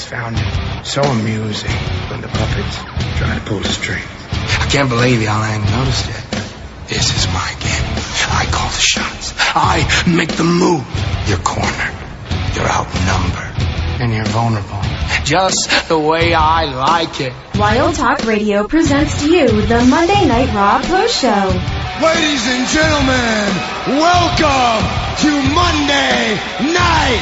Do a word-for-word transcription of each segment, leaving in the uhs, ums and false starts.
always found it so amusing when the puppets try to pull the strings. I can't believe y'all ain't noticed it. This is my game. I call the shots. I make the move. You're cornered. You're outnumbered. And you're vulnerable. Just the way I like it. Wild Talk Radio presents to you the Monday Night Raw Post Show. Ladies and gentlemen, welcome to Monday Night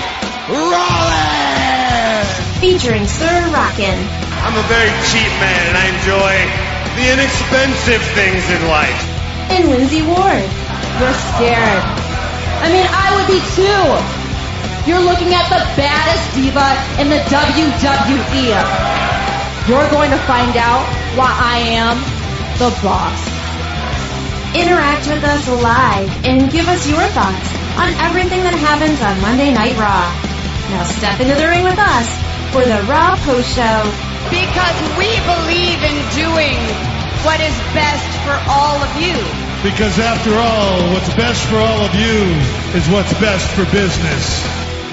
Raw! Featuring Sir Rockin'. I'm a very cheap man and I enjoy the inexpensive things in life. And Lindsay Ward. You're scared. I mean, I would be too. You're looking at the baddest diva in the W W E. You're going to find out why I am the boss. Interact with us live and give us your thoughts on everything that happens on Monday Night Raw. Now step into the ring with us for the Raw Post Show. Because we believe in doing what is best for all of you. Because after all, what's best for all of you is what's best for business.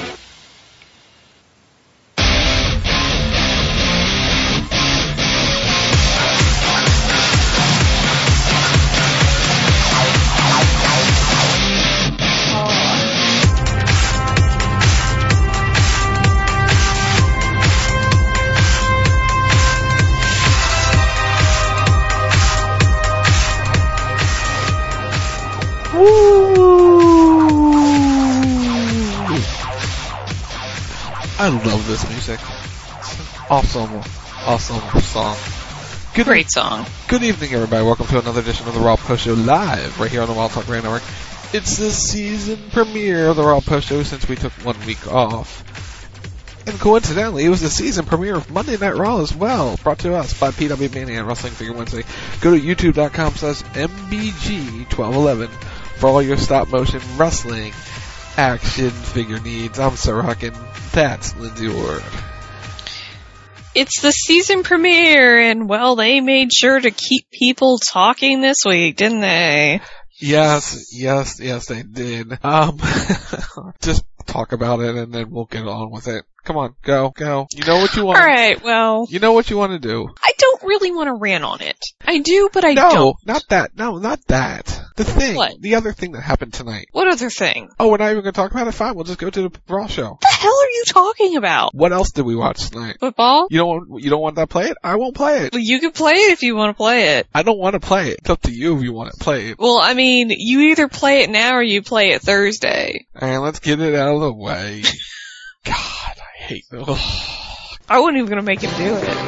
I love this music. Awesome, awesome song. Good Great e- song. Good evening, everybody. Welcome to another edition of the Raw Post Show live right here on the Wild Talk Radio Network. It's the season premiere of the Raw Post Show since we took one week off. And coincidentally, it was the season premiere of Monday Night Raw as well, brought to us by P W Mania and Wrestling Figure Wednesday. Go to youtube.com slash MBG1211 for all your stop motion wrestling action figure needs. I'm Sir Rockin'. That's Lindsay Ward. It's the season premiere, and well, they made sure to keep people talking this week, didn't they? Yes, yes, yes, they did. Um, just talk about it, and then we'll get on with it. Come on, go, go. You know what you want. All right, well. You know what you want to do. I don't really want to rant on it. I do, but I no, don't. No, not that. No, not that. The thing. What? The other thing that happened tonight. What other thing? Oh, we're not even going to talk about it? Fine, we'll just go to the Raw show. What the hell are you talking about? What else did we watch tonight? Football? You don't want, you don't want that play it? I won't play it. Well, you can play it if you want to play it. I don't want to play it. It's up to you if you want to play it. Well, I mean, you either play it now or you play it Thursday. Alright, let's get it out of the way. God, I hate those. I wasn't even going to make him do it.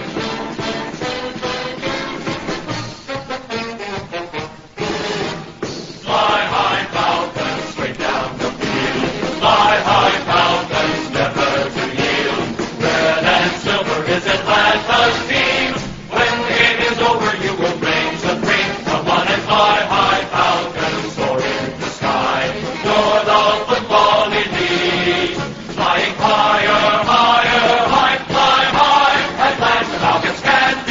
Fly high, Falcons, straight down the field. Fly high, Falcons, never to yield. Red and silver is Atlanta's team. When the game is over, you will reign supreme. Come on and fly high, Falcons, soar in the sky. You're the football elite. Flying higher, higher, high, fly high. Atlanta Falcons can't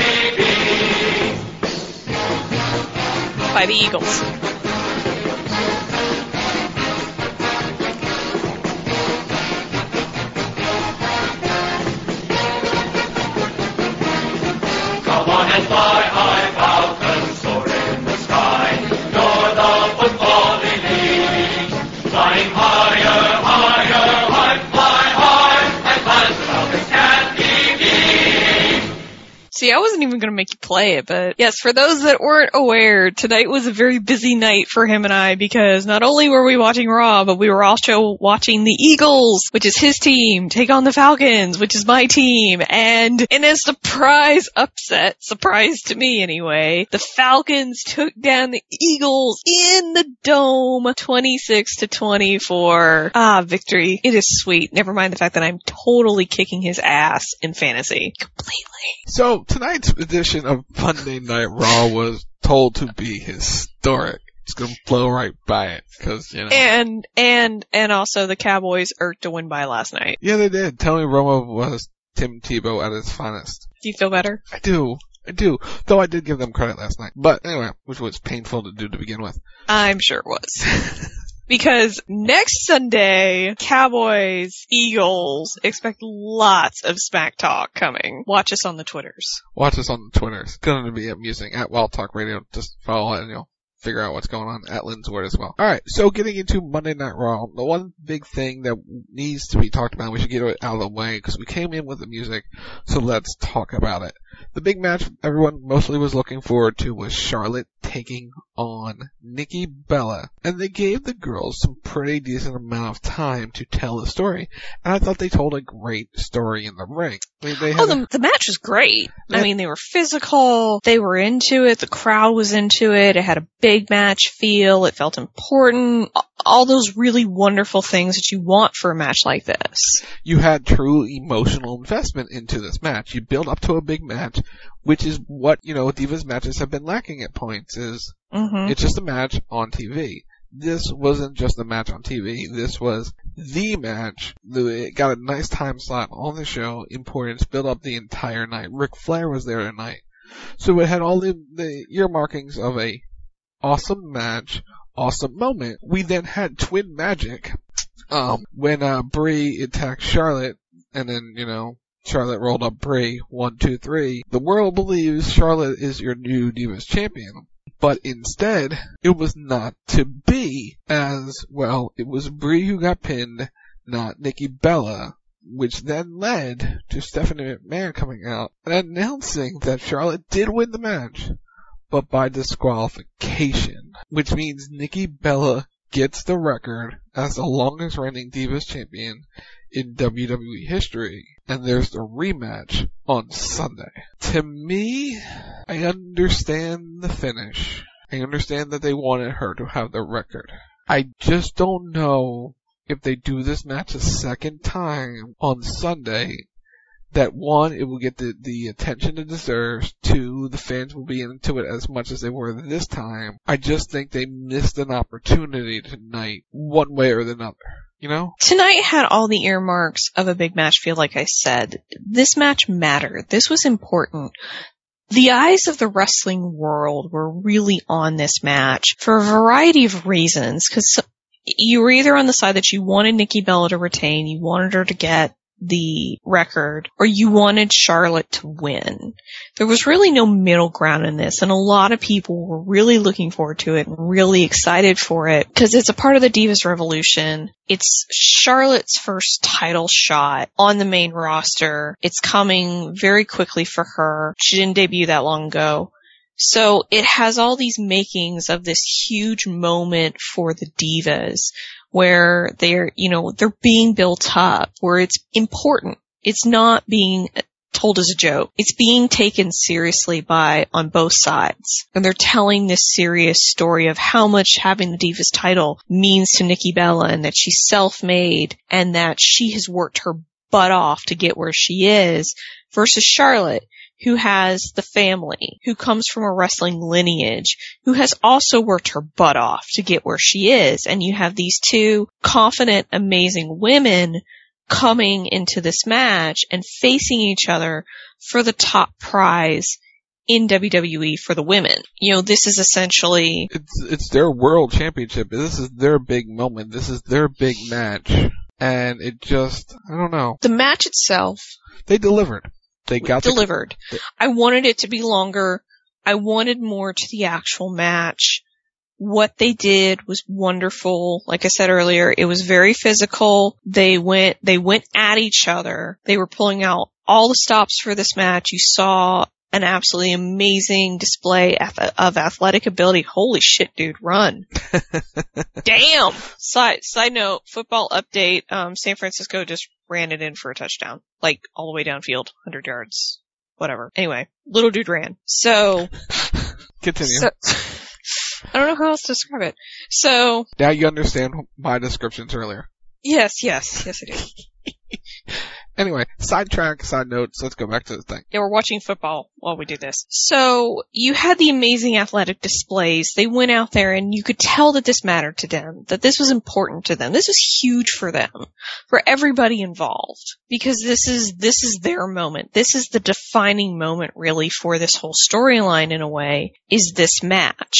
be beat. By the Eagles. Come on and fly high, Falcons, soar in the sky. You're the football elite. Flying higher, higher, high, fly high. Atlanta Falcons can't be beat. See, I wasn't even going to make you play it, but yes, for those that weren't aware, tonight was a very busy night for him and I because not only were we watching Raw, but we were also watching the Eagles, which is his team, take on the Falcons, which is my team, and in a surprise upset, surprise to me anyway, the Falcons took down the Eagles in the Dome, twenty-six to twenty-four. Ah, victory. It is sweet. Never mind the fact that I'm totally kicking his ass in fantasy. Completely. So, tonight's edition of Monday Night Raw was told to be historic. Just gonna blow right by it, cause, you know. And, and, and also the Cowboys irked to win by last night. Yeah, they did. Tony Romo was Tim Tebow at his finest. Do you feel better? I do. I do. Though I did give them credit last night. But anyway, which was painful to do to begin with. I'm sure it was. Because next Sunday, Cowboys, Eagles, expect lots of smack talk coming. Watch us on the Twitters. Watch us on the Twitter. It's going to be amusing. At Wild Talk Radio. Just follow it and you'll figure out what's going on at Lynn's Word as well. Alright, so getting into Monday Night Raw, the one big thing that needs to be talked about, we should get it out of the way, because we came in with the music, so let's talk about it. The big match everyone mostly was looking forward to was Charlotte taking on Nikki Bella, and they gave the girls some pretty decent amount of time to tell the story, and I thought they told a great story in the ring. I mean, they had oh, the, the match was great. Yeah. I mean, they were physical, they were into it, the crowd was into it, it had a big match feel, it felt important, all those really wonderful things that you want for a match like this. You had true emotional investment into this match. You build up to a big match, which is what, you know, Divas matches have been lacking at points, is mm-hmm. it's just a match on T V. This wasn't just a match on T V. This was the match. It got a nice time slot on the show, importance, built up the entire night. Ric Flair was there tonight. So it had all the, the earmarkings of a awesome match, awesome moment. We then had Twin Magic, um, when, uh, Brie attacked Charlotte, and then, you know, Charlotte rolled up Brie, one, two, three. The world believes Charlotte is your new Divas champion. But instead, it was not to be, as, well, it was Brie who got pinned, not Nikki Bella, which then led to Stephanie McMahon coming out and announcing that Charlotte did win the match, but by disqualification, which means Nikki Bella gets the record as the longest reigning Divas champion in W W E history, and there's the rematch on Sunday. To me, I understand the finish. I understand that they wanted her to have the record. I just don't know if they do this match a second time on Sunday, that one, it will get the, the attention it deserves, two, the fans will be into it as much as they were this time. I just think they missed an opportunity tonight, one way or the other. You know? Tonight had all the earmarks of a big match feel, like I said. This match mattered. This was important. The eyes of the wrestling world were really on this match for a variety of reasons, because you were either on the side that you wanted Nikki Bella to retain, you wanted her to get the record, or you wanted Charlotte to win. There was really no middle ground in this, and a lot of people were really looking forward to it and really excited for it, because it's a part of the Divas Revolution. It's Charlotte's first title shot on the main roster. It's coming very quickly for her. She didn't debut that long ago. So it has all these makings of this huge moment for the Divas, where they're, you know, they're being built up, where it's important. It's not being told as a joke. It's being taken seriously by, on both sides. And they're telling this serious story of how much having the Divas title means to Nikki Bella, and that she's self-made, and that she has worked her butt off to get where she is, versus Charlotte, who has the family, who comes from a wrestling lineage, who has also worked her butt off to get where she is. And you have these two confident, amazing women coming into this match and facing each other for the top prize in W W E for the women. You know, this is essentially... It's, it's their world championship. This is their big moment. This is their big match. And it just, I don't know. The match itself... They delivered. They got delivered. The, I wanted it to be longer. I wanted more to the actual match. What they did was wonderful. Like I said earlier, it was very physical. They went, they went at each other. They were pulling out all the stops for this match. You saw an absolutely amazing display of athletic ability. Holy shit, dude, run. Damn! Side, side note, football update, um, San Francisco just ran it in for a touchdown. Like, all the way downfield, one hundred yards, whatever. Anyway, little dude ran. So... Continue. So, I don't know how else to describe it. So... Now you understand my descriptions earlier. Yes, yes, yes I do. Anyway, sidetrack, side notes, let's go back to the thing. Yeah, we're watching football while we do this. So, you had the amazing athletic displays. They went out there and you could tell that this mattered to them, that this was important to them. This was huge for them, for everybody involved. Because this is, this is their moment. This is the defining moment, really, for this whole storyline in a way, is this match.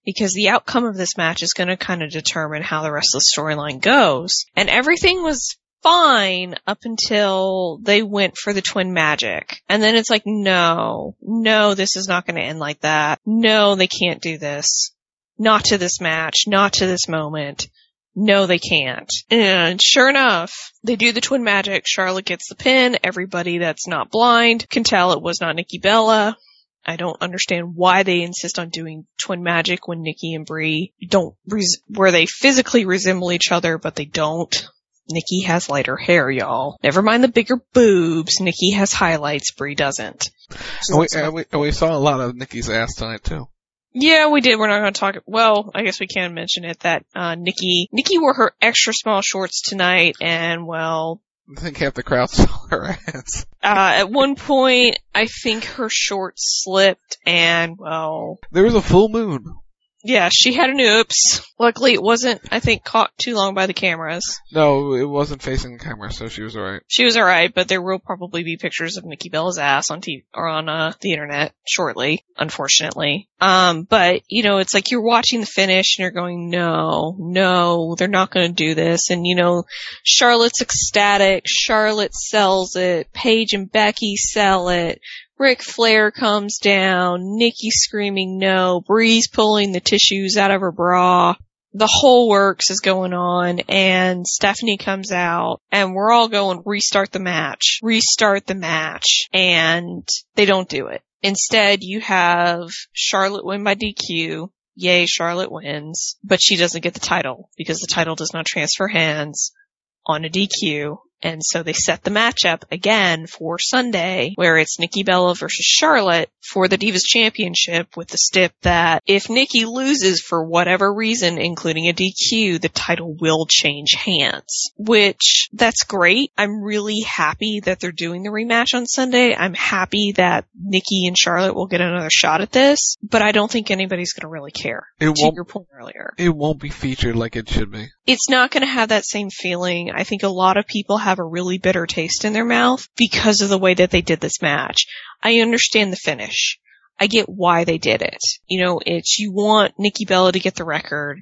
because the outcome of this match is going to kind of determine how the rest of the storyline goes. And everything was fine up until they went for the twin magic. And then it's like, no, no, this is not going to end like that. No, they can't do this. Not to this match, not to this moment. No, they can't. And sure enough, they do the twin magic. Charlotte gets the pin. Everybody that's not blind can tell it was not Nikki Bella. I don't understand why they insist on doing twin magic when Nikki and Brie don't, res- where they physically resemble each other, but they don't. Nikki has lighter hair, y'all. Never mind the bigger boobs. Nikki has highlights. Brie doesn't. And we, and we, and we saw a lot of Nikki's ass tonight, too. Yeah, we did. We're not going to talk. Well, I guess we can mention it that uh Nikki Nikki wore her extra small shorts tonight, and well, I think half the crowd saw her ass. Uh at one point, I think her shorts slipped, and well, there was a full moon. Yeah, she had an oops. Luckily, it wasn't, I think, caught too long by the cameras. No, it wasn't facing the camera, so she was alright. She was alright, but there will probably be pictures of Nikki Bella's ass on T V or on uh, the internet shortly, unfortunately. Um, but you know, it's like you're watching the finish and you're going, no, no, they're not going to do this. And you know, Charlotte's ecstatic. Charlotte sells it. Paige and Becky sell it. Ric Flair comes down, Nikki screaming no, Brie's pulling the tissues out of her bra. The whole works is going on, and Stephanie comes out, and we're all going, restart the match, restart the match, and they don't do it. Instead, you have Charlotte win by D Q. Yay, Charlotte wins, but she doesn't get the title, because the title does not transfer hands on a D Q. And so they set the match up again for Sunday, where it's Nikki Bella versus Charlotte for the Divas Championship, with the stip that if Nikki loses for whatever reason, including a D Q, the title will change hands. Which, that's great. I'm really happy that they're doing the rematch on Sunday. I'm happy that Nikki and Charlotte will get another shot at this, but I don't think anybody's going to really care. It to won't, your point earlier. It won't be featured like it should be. It's not going to have that same feeling. I think a lot of people have a really bitter taste in their mouth because of the way that they did this match. I understand the finish. I get why they did it. You know, it's, you want Nikki Bella to get the record.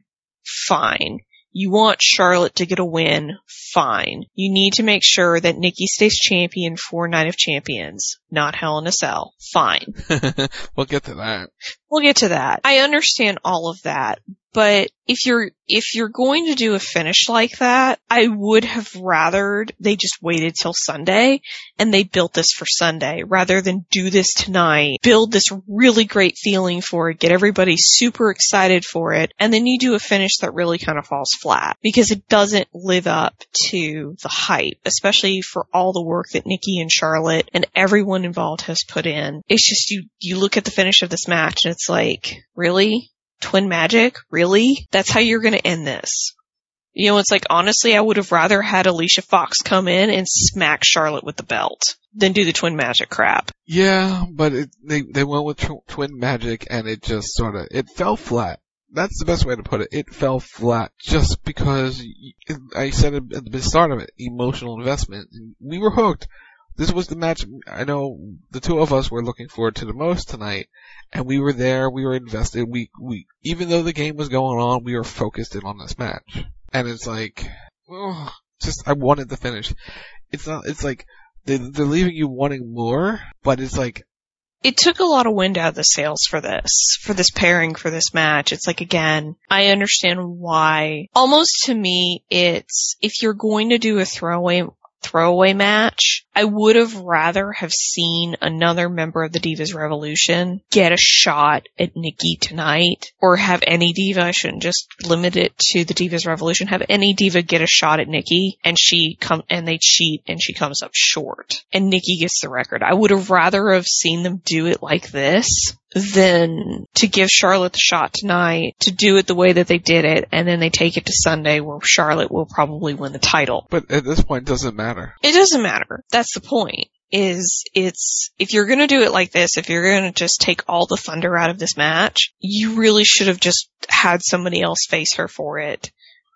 Fine. You want Charlotte to get a win. Fine. You need to make sure that Nikki stays champion for Night of Champions, not Hell in a Cell. Fine. We'll get to that. We'll get to that. I understand all of that. But if you're, if you're going to do a finish like that, I would have rathered they just waited till Sunday and they built this for Sunday rather than do this tonight, build this really great feeling for it, get everybody super excited for it, and then you do a finish that really kind of falls flat because it doesn't live up to the hype, especially for all the work that Nikki and Charlotte and everyone involved has put in. It's just you, you look at the finish of this match and it's like, really? Twin magic? Really? That's how you're gonna end this. You know, it's like, honestly, I would have rather had Alicia Fox come in and smack Charlotte with the belt than do the twin magic crap. Yeah, but it, they they went with tw- twin magic and it just sort of, it fell flat. That's the best way to put it. It fell flat just because, it, I said it at the start of it, emotional investment. We were hooked. This was the match I know the two of us were looking forward to the most tonight, and we were there, we were invested, we, we, even though the game was going on, we were focused in on this match. And it's like, oh, just, I wanted the finish. It's not, it's like, they, they're leaving you wanting more, but it's like, it took a lot of wind out of the sails for this, for this pairing, for this match. It's like, again, I understand why. Almost to me, it's, if you're going to do a throwaway, throwaway match, I would have rather have seen another member of the Divas Revolution get a shot at Nikki tonight, or have any diva, I shouldn't just limit it to the Divas Revolution, have any diva get a shot at Nikki, and she come, and they cheat, and she comes up short, and Nikki gets the record. I would have rather have seen them do it like this than to give Charlotte the shot tonight, to do it the way that they did it, and then they take it to Sunday where Charlotte will probably win the title. But at this point, it doesn't matter. It doesn't matter. That's the point. Is it's, if you're gonna do it like this, if you're gonna just take all the thunder out of this match, you really should have just had somebody else face her for it.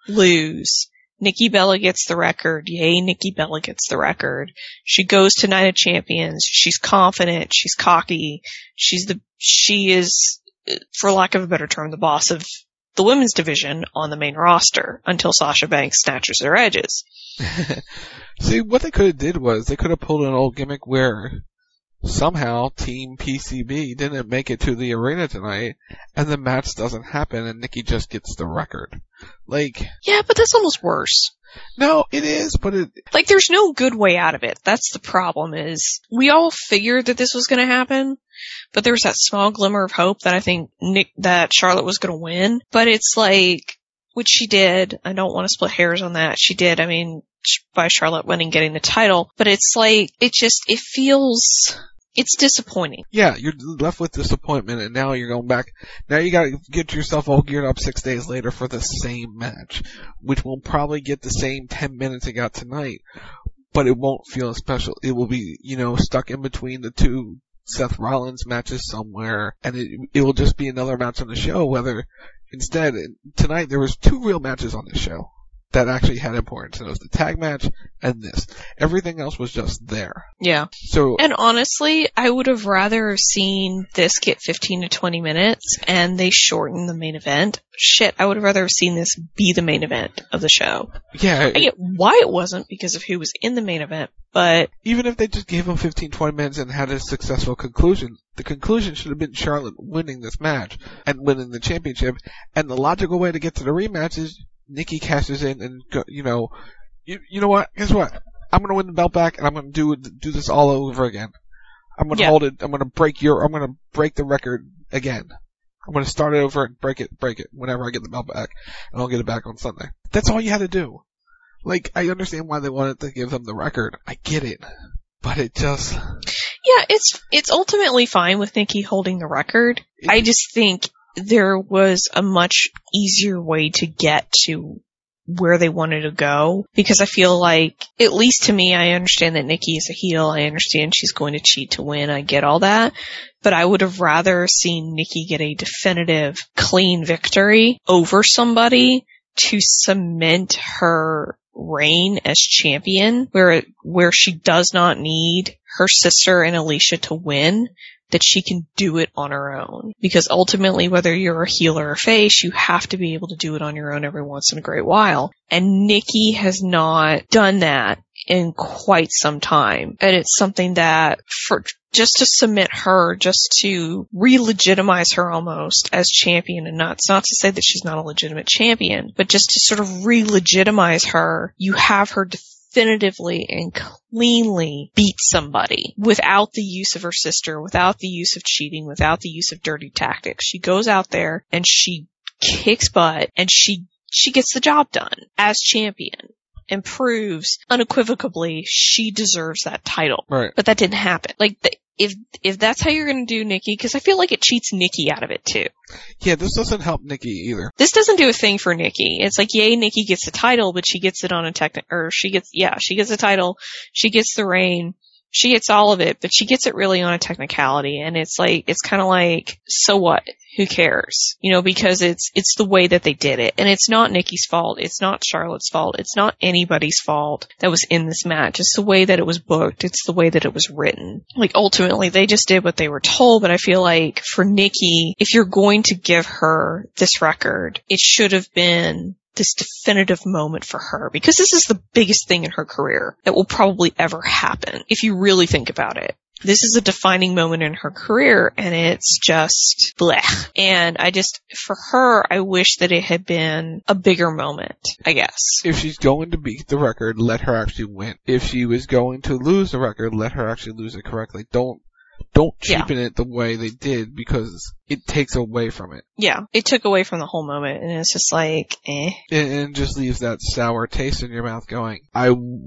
Lose. Nikki Bella gets the record. Yay, Nikki Bella gets the record. She goes to Night of Champions. She's confident. She's cocky. She's the, she is for lack of a better term, the boss of the women's division on the main roster until Sasha Banks snatches their edges. See, what they could have did was they could have pulled an old gimmick where somehow Team P C B didn't make it to the arena tonight, and the match doesn't happen, and Nikki just gets the record. Like, yeah, but that's almost worse. No, it is, but it... Like, there's no good way out of it. That's the problem, is we all figured that this was going to happen, but there was that small glimmer of hope that I think Nick, that Charlotte was going to win. But it's like, which she did. I don't want to split hairs on that. She did. I mean, by Charlotte winning, getting the title. But it's like, it just, it feels... It's disappointing. Yeah, you're left with disappointment, and now you're going back. Now you gotta get yourself all geared up six days later for the same match, which will probably get the same ten minutes it got tonight, but it won't feel special. It will be, you know, stuck in between the two Seth Rollins matches somewhere, and it it will just be another match on the show, whether, instead, tonight there was two real matches on the show that actually had importance, and it was the tag match and this. Everything else was just there. Yeah. So, and honestly, I would have rather seen this get fifteen to twenty minutes and they shorten the main event. Shit, I would have rather seen this be the main event of the show. Yeah. I get why it wasn't because of who was in the main event, but... Even if they just gave them fifteen, twenty minutes and had a successful conclusion, the conclusion should have been Charlotte winning this match and winning the championship, and the logical way to get to the rematch is Nikki cashes in and, go, you know, you, you know what? Guess what? I'm going to win the belt back, and I'm going to do do this all over again. I'm going to yeah. hold it. I'm going to break your. I'm going to break the record again. I'm going to start it over and break it, break it whenever I get the belt back, and I'll get it back on Sunday. That's all you had to do. Like, I understand why they wanted to give them the record. I get it, but it just. Yeah, it's it's ultimately fine with Nikki holding the record. It, I just think there was a much easier way to get to where they wanted to go, because I feel like, at least to me, I understand that Nikki is a heel. I understand she's going to cheat to win. I get all that. But I would have rather seen Nikki get a definitive, clean victory over somebody to cement her reign as champion, where where she does not need her sister and Alicia to win, that she can do it on her own. Because ultimately, whether you're a heel or a face, you have to be able to do it on your own every once in a great while. And Nikki has not done that in quite some time. And it's something that, for just to cement her, just to re-legitimize her almost as champion, and not, it's not to say that she's not a legitimate champion, but just to sort of re-legitimize her, you have her definitively and cleanly beat somebody without the use of her sister, without the use of cheating, without the use of dirty tactics. She goes out there and she kicks butt, and she she gets the job done as champion and proves unequivocally she deserves that title. Right. But that didn't happen. Like, the, if if that's how you're going to do Nikki, because I feel like it cheats Nikki out of it too. Yeah, this doesn't help Nikki either. This doesn't do a thing for Nikki. It's like, yay, Nikki gets the title, but she gets it on a techni- or she gets, yeah, she gets the title, she gets the reign, she gets all of it, but she gets it really on a technicality, and it's like, it's kind of like, so what? Who cares? You know, because it's, it's the way that they did it. And it's not Nikki's fault. It's not Charlotte's fault. It's not anybody's fault that was in this match. It's the way that it was booked. It's the way that it was written. Like, ultimately, they just did what they were told, but I feel like for Nikki, if you're going to give her this record, it should have been this definitive moment for her, because this is the biggest thing in her career that will probably ever happen, if you really think about it. This is a defining moment in her career, and it's just blech. And I just, for her, I wish that it had been a bigger moment, I guess. If she's going to beat the record, let her actually win. If she was going to lose the record, let her actually lose it correctly. Don't Don't cheapen yeah. it the way they did, because it takes away from it. Yeah, it took away from the whole moment, and it's just like, eh. And, and just leaves that sour taste in your mouth going, I,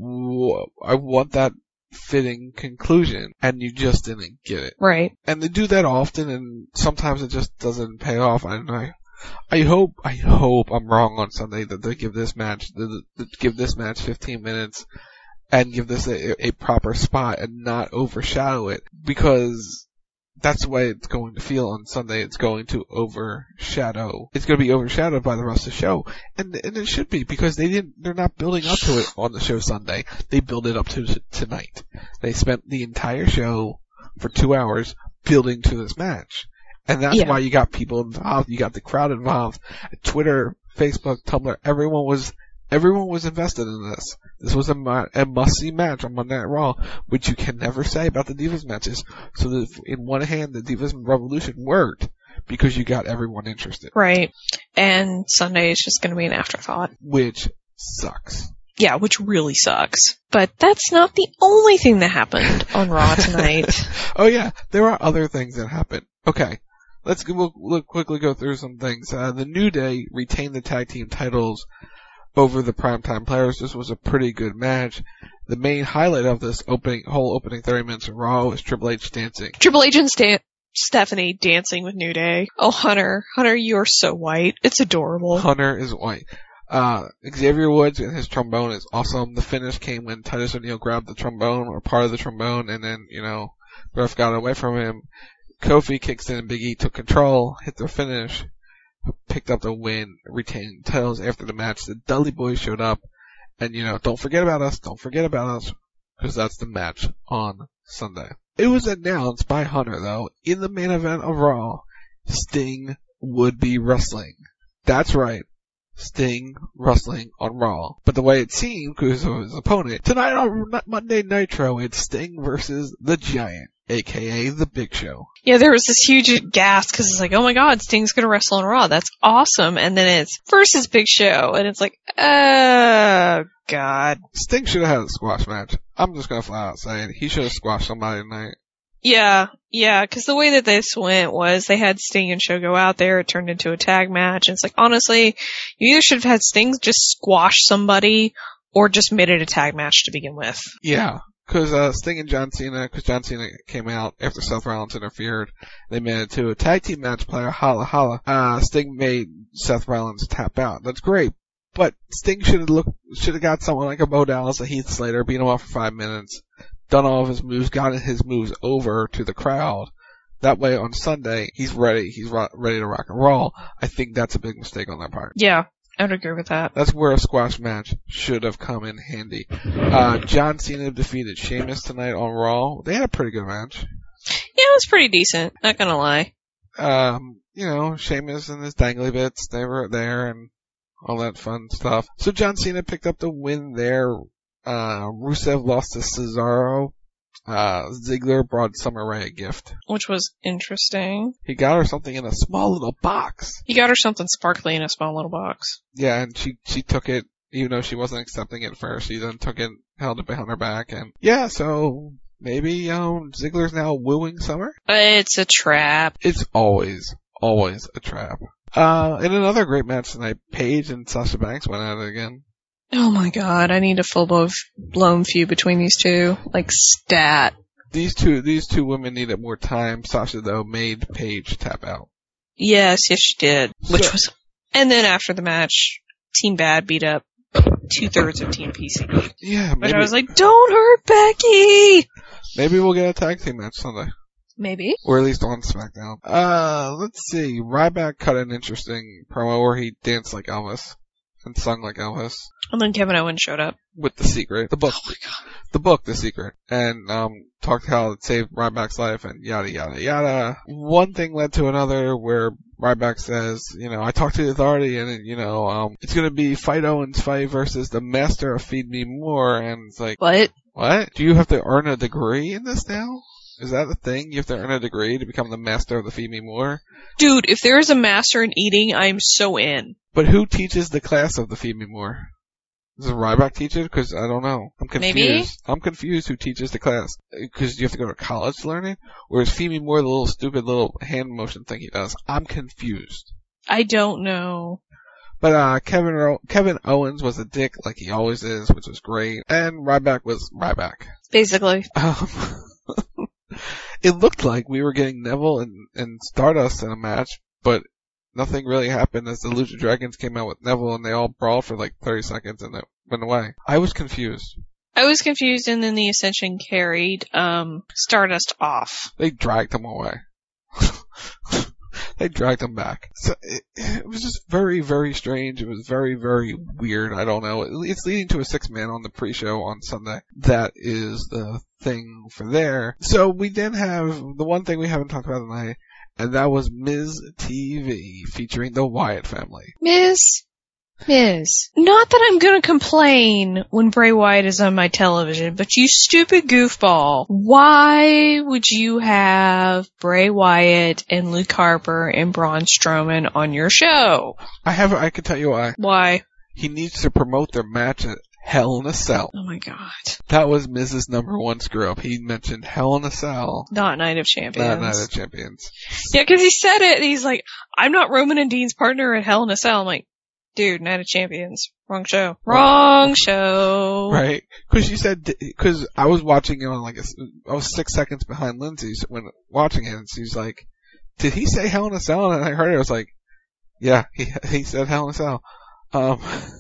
w- I want that fitting conclusion, and you just didn't get it. Right. And they do that often, and sometimes it just doesn't pay off. I I, I hope, I hope I'm wrong on Sunday that they give this match, that they give this match fifteen minutes, and give this a, a proper spot and not overshadow it, because that's the way it's going to feel on Sunday. It's going to overshadow. It's going to be overshadowed by the rest of the show, and and it should be, because they didn't. They're not building up to it on the show Sunday. They build it up to t- tonight. They spent the entire show for two hours building to this match, And that's Yeah. why you got people involved. You got the crowd involved. Twitter, Facebook, Tumblr, everyone was everyone was invested in this. This was a, ma- a must-see match on Monday Night Raw, which you can never say about the Divas matches. So that in one hand, the Divas Revolution worked because you got everyone interested. Right. And Sunday is just going to be an afterthought. Which sucks. Yeah, which really sucks. But that's not the only thing that happened on Raw tonight. Oh yeah, there are other things that happened. Okay. Let's go, we'll, we'll quickly go through some things. Uh, the New Day retained the tag team titles over the Primetime Players. This was a pretty good match. The main highlight of this opening, whole opening thirty minutes of Raw was Triple H dancing. Triple H and Stan- Stephanie dancing with New Day. Oh, Hunter. Hunter, you're so white. It's adorable. Hunter is white. Uh, Xavier Woods and his trombone is awesome. The finish came when Titus O'Neil grabbed the trombone, or part of the trombone, and then, you know, the ref got away from him. Kofi kicks in, Big E took control, hit the finish, picked up the win, retained titles after the match. The Dudley Boys showed up, and you know, don't forget about us, don't forget about us, because that's the match on Sunday. It was announced by Hunter, though, in the main event of Raw, Sting would be wrestling. That's right. Sting wrestling on Raw. But the way it seemed, because of his opponent, tonight on Monday Nitro, it's Sting versus The Giant, aka The Big Show. Yeah, there was this huge gasp because it's like, oh my god, Sting's gonna wrestle on Raw. That's awesome. And then it's versus Big Show. And it's like, oh god. Sting should have had a squash match. I'm just gonna flat out say it. He should have squashed somebody tonight. Yeah, yeah, because the way that this went was they had Sting and Show go out there, it turned into a tag match, and it's like, honestly, you either should have had Sting just squash somebody, or just made it a tag match to begin with. Yeah, because uh, Sting and John Cena, because John Cena came out after Seth Rollins interfered, they made it to a tag team match player, holla holla. Uh, Sting made Seth Rollins tap out. That's great. But Sting should have looked, should have got someone like a Bo Dallas, a Heath Slater, beat him off for five minutes. Done all of his moves, gotten his moves over to the crowd. That way on Sunday, he's ready. He's ro- ready to rock and roll. I think that's a big mistake on their part. Yeah, I would agree with that. That's where a squash match should have come in handy. Uh, John Cena defeated Sheamus tonight on Raw. They had a pretty good match. Yeah, it was pretty decent. Not gonna lie. Um, you know, Sheamus and his dangly bits, they were there and all that fun stuff. So John Cena picked up the win there. Uh, Rusev lost to Cesaro. Uh, Ziggler brought Summer Rae a gift. Which was interesting. He got her something in a small little box. He got her something sparkly in a small little box. Yeah, and she, she took it, even though she wasn't accepting it first. She then took it, held it behind her back, and yeah, so maybe, um, Ziggler's now wooing Summer? It's a trap. It's always, always a trap. Uh, in another great match tonight, Paige and Sasha Banks went at it again. Oh my god, I need a full-blown feud between these two. Like, stat. These two, these two women needed more time. Sasha, though, made Paige tap out. Yes, yes she did. Which So- was, and then after the match, Team Bad beat up two-thirds of Team P C. Yeah, But maybe, I was like, don't hurt Becky! maybe we'll get a tag team match Sunday. Maybe. Or at least on SmackDown. Uh, let's see. Ryback cut an interesting promo where he danced like Elvis and sung like Elvis. And then Kevin Owens showed up. With The Secret. The book. Oh my god. The book, The Secret. And, um, talked how it saved Ryback's life and yada yada yada. One thing led to another where Ryback says, you know, I talked to the authority and, you know, um, it's gonna be Fight Owens fight versus the master of Feed Me More. And it's like, What? what? Do you have to earn a degree in this now? Is that the thing? You have to earn a degree to become the master of the Feed Me More? Dude, if there is a master in eating, I'm so in. But who teaches the class of the Feed Me More? Does Ryback teach it? Because I don't know. I'm confused. Maybe? I'm confused who teaches the class. Because you have to go to college to learn it? Or is Feed Me More the little stupid little hand motion thing he does? I'm confused. I don't know. But uh Kevin Ro- Kevin Owens was a dick like he always is, which was great. And Ryback was Ryback. Basically. Um, it looked like we were getting Neville and, and Stardust in a match, but nothing really happened as the Lucha Dragons came out with Neville and they all brawled for like thirty seconds and it went away. I was confused. I was confused and then the Ascension carried, um, Stardust off. They dragged him away. They dragged him back. So it, it was just very, very strange. It was very, very weird. I don't know. It's leading to a six man on the pre-show on Sunday. That is the thing for there. So we then have the one thing we haven't talked about tonight. and that was Miz T V featuring the Wyatt family. Miz, Miz, not that I'm gonna complain when Bray Wyatt is on my television, but you stupid goofball, why would you have Bray Wyatt and Luke Harper and Braun Strowman on your show? I have, I can tell you why. Why? He needs to promote their match at Hell in a Cell. Oh my god. That was Miz's number one screw up. He mentioned Hell in a Cell. Not Night of Champions. Not Night of Champions. Yeah, because he said it, and he's like, I'm not Roman and Dean's partner at Hell in a Cell. I'm like, dude, Night of Champions. Wrong show. Wrong show. Right. Because she said, because I was watching it on like, a, I was six seconds behind Lindsay when watching it, and she's like, did he say Hell in a Cell? And I heard it, I was like, yeah, he he said Hell in a Cell. Um,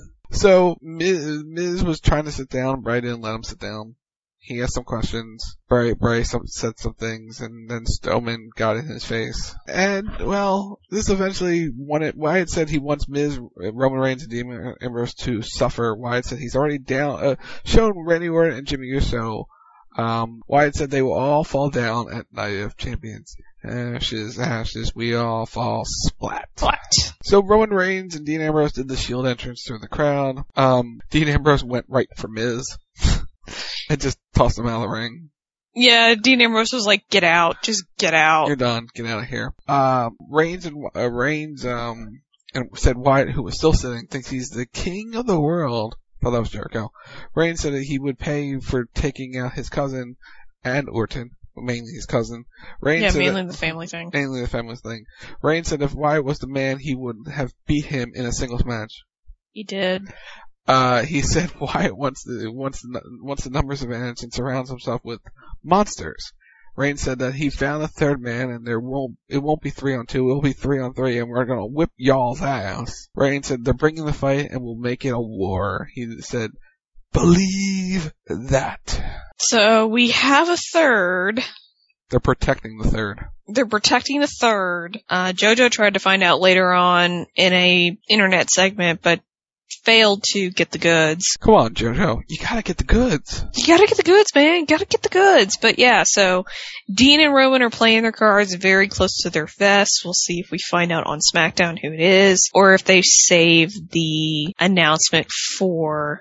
so Miz, Miz was trying to sit down, Bray didn't let him sit down. He asked some questions. Bray, Bray some, said some things, and then Strowman got in his face. And, well, this eventually wanted, Wyatt said he wants Miz, Roman Reigns, and Dean Ambrose to suffer. Wyatt said he's already down, uh, shown Randy Orton and Jimmy Uso. Um, Wyatt said they will all fall down at Night of Champions. Ashes, ashes, we all fall splat. Splat. So Roman Reigns and Dean Ambrose did the Shield entrance through the crowd. Um, Dean Ambrose went right for Miz. And just tossed him out of the ring. Yeah, Dean Ambrose was like, get out. Just get out. You're done. Get out of here. Uh, Reigns and, uh, Reigns, um, and said Wyatt, who was still sitting, thinks he's the king of the world. Oh, that was Jericho. Reigns said that he would pay for taking out his cousin and Orton. Mainly his cousin. Reigns yeah, said mainly that, the family thing. Mainly the family thing. Reigns said if Wyatt was the man, he would have beat him in a singles match. He did. Uh, he said Wyatt wants the, wants the, wants the numbers advantage and surrounds himself with monsters. Reigns said that he found a third man and there won't, it won't be three on two, it'll be three on three and we're gonna whip y'all's ass. Reigns said they're bringing the fight and we'll make it a war. He said, believe that. So we have a third. They're protecting the third. They're protecting the third. Uh, JoJo tried to find out later on in a internet segment, but failed to get the goods. Come on, JoJo. You gotta get the goods. You gotta get the goods, man. You gotta get the goods. But yeah, so Dean and Roman are playing their cards very close to their vests. We'll see if we find out on SmackDown who it is, or if they save the announcement for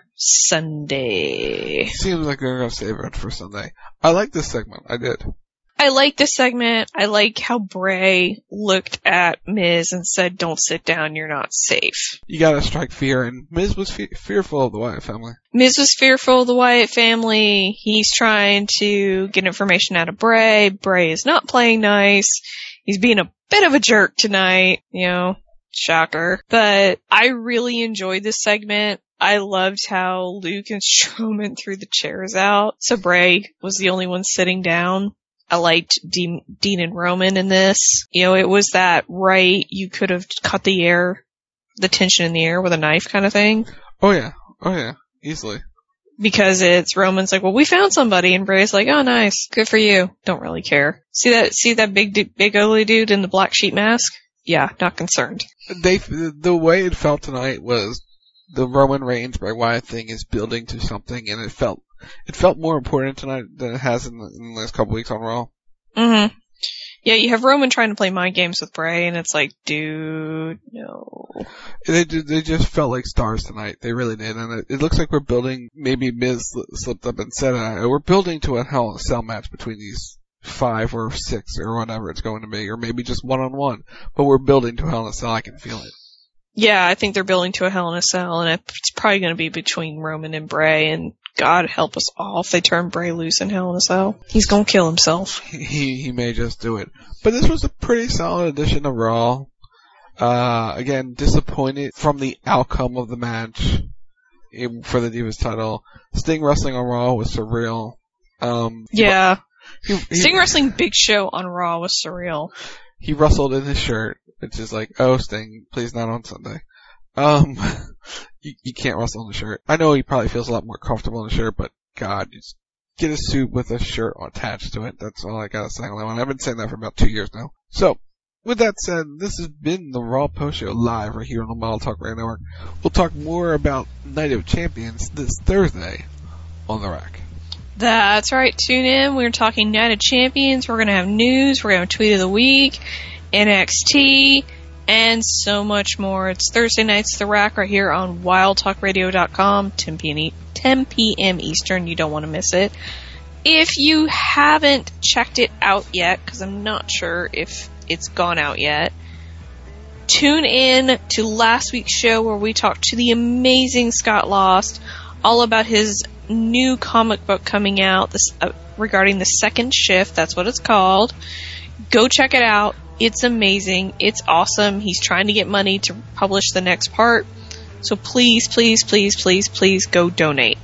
Sunday. Seems like they're gonna save it for Sunday. I like this segment. I did. I like this segment. I like how Bray looked at Miz and said, don't sit down, you're not safe. You gotta strike fear, and Miz was fe- fearful of the Wyatt family. Miz was fearful of the Wyatt family. He's trying to get information out of Bray. Bray is not playing nice. He's being a bit of a jerk tonight, you know, shocker. But I really enjoyed this segment. I loved how Luke and Strowman threw the chairs out, so Bray was the only one sitting down. I liked Dean, Dean and Roman in this. You know, it was that right, you could have cut the air, the tension in the air with a knife kind of thing. Oh yeah. Oh yeah. Easily. Because it's Roman's like, well, we found somebody, and Bray's like, oh nice, good for you. Don't really care. See that, see that big, big ugly dude in the black sheep mask? Yeah, not concerned. They, the way it felt tonight was the Roman Reigns Bray Wyatt thing is building to something, and it felt It felt more important tonight than it has in the, in the last couple weeks on Raw. Mm-hmm. Yeah, you have Roman trying to play mind games with Bray, and it's like, dude, no. They they just felt like stars tonight. They really did, and it, it looks like we're building. Maybe Miz slipped up and said it. We're building to a Hell in a Cell match between these five or six or whatever it's going to be, or maybe just one on one. But we're building to a Hell in a Cell. I can feel it. Yeah, I think they're building to a Hell in a Cell, and it's probably going to be between Roman and Bray, and God help us all if they turn Bray loose in Hell in a Cell. He's going to kill himself. He he may just do it. But this was a pretty solid edition of Raw. Uh, again, disappointed from the outcome of the match for the Divas title. Sting wrestling on Raw was surreal. Um, yeah. He, he, Sting wrestling Big Show on Raw was surreal. He wrestled in his shirt, which is like, oh, Sting, please not on Sunday. Um, you, you can't wrestle in the shirt. I know he probably feels a lot more comfortable in the shirt, but God, just get a suit with a shirt attached to it. That's all I gotta say on that one. I've been saying that for about two years now. So, with that said, this has been the Raw Post Show live right here on the Model Talk Radio Network. We'll talk more about Night of Champions this Thursday on the Rack. That's right. Tune in. We're talking Night of Champions. We're going to have news. We're going to have Tweet of the Week. N X T, and so much more. It's Thursday nights, The Rack, right here on wild talk radio dot com, ten p.m. Eastern. You don't want to miss it. If you haven't checked it out yet, because I'm not sure if it's gone out yet, tune in to last week's show where we talked to the amazing Scott Lost all about his new comic book coming out this, uh, regarding the Second Shift. That's what it's called. Go check it out. It's amazing. It's awesome. He's trying to get money to publish the next part. So please, please, please, please, please go donate.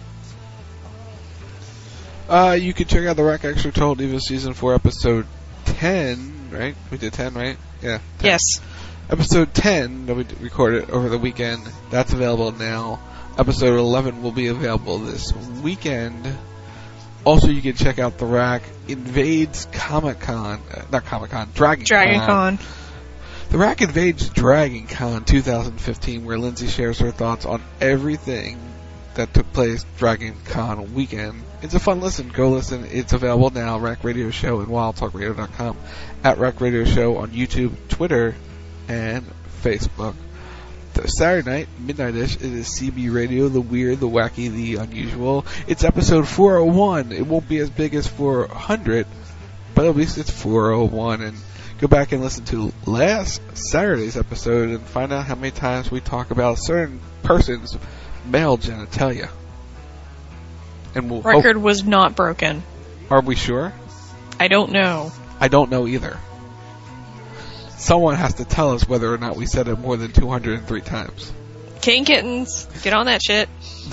Uh, you can check out The Rack Extra Total Divas Season four, Episode ten, right? We did ten, right? Yeah. ten. Yes. Episode ten that we recorded over the weekend, that's available now. Episode eleven will be available this weekend. Also, you can check out The Rack Invades Comic-Con, uh, not Comic-Con, Dragon Con. Dragon Con. The Rack Invades Dragon Con twenty fifteen, where Lindsay shares her thoughts on everything that took place Dragon Con weekend. It's a fun listen. Go listen. It's available now. Rack Radio Show and wild talk radio dot com, at Rack Radio Show on YouTube, Twitter, and Facebook. Saturday night, midnight-ish, it is C B Radio, the weird, the wacky, the unusual. It's episode four oh one. It won't be as big as four hundred, but at least it's four oh one. And go back and listen to last Saturday's episode and find out how many times we talk about a certain person's male genitalia. And we'll Record hope, was not broken. Are we sure? I don't know. I don't know either. Someone has to tell us whether or not we said it more than two hundred three times. King Kittens, get on that shit.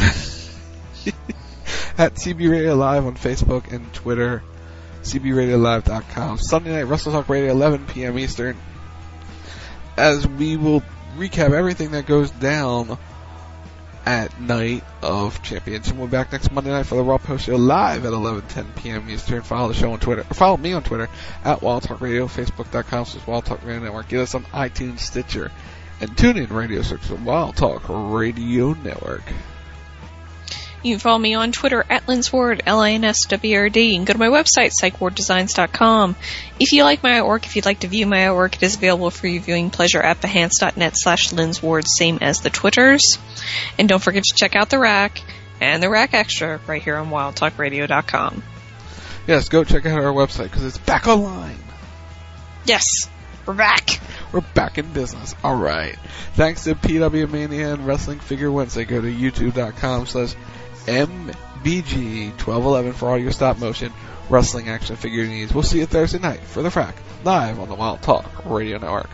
At C B Radio Live on Facebook and Twitter, C B radio live dot com. Sunday night, Wrestle Talk Radio, eleven p.m. Eastern. As we will recap everything that goes down at Night of Champions. And we're back next Monday night for the Raw Post Show live at eleven ten p.m. Eastern. Follow the show on Twitter. Or follow me on Twitter at Wild Talk Radio, Facebook dot com slash Wild Talk Radio Network. Get us on iTunes, Stitcher, and TuneIn Radio search for Wild Talk Radio Network. You can follow me on Twitter at Linsward, L I N S W R D, and go to my website, psych ward designs dot com. If you like my artwork, if you'd like to view my artwork, it is available for your viewing pleasure at behance dot net slash Linsward, same as the Twitters. And don't forget to check out The Rack and The Rack Extra right here on wild talk radio dot com. Yes, go check out our website because it's back online. Yes, we're back. We're back in business. All right. Thanks to P W Mania and Wrestling Figure Wednesday. Go to youtube dot com slash M B G twelve eleven for all your stop motion wrestling action figure needs. We'll see you Thursday night for The Frack, live on the Wild Talk Radio Network.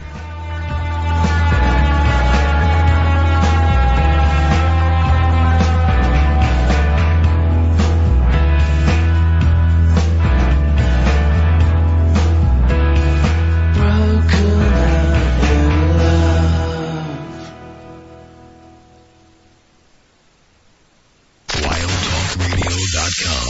wild talk radio dot com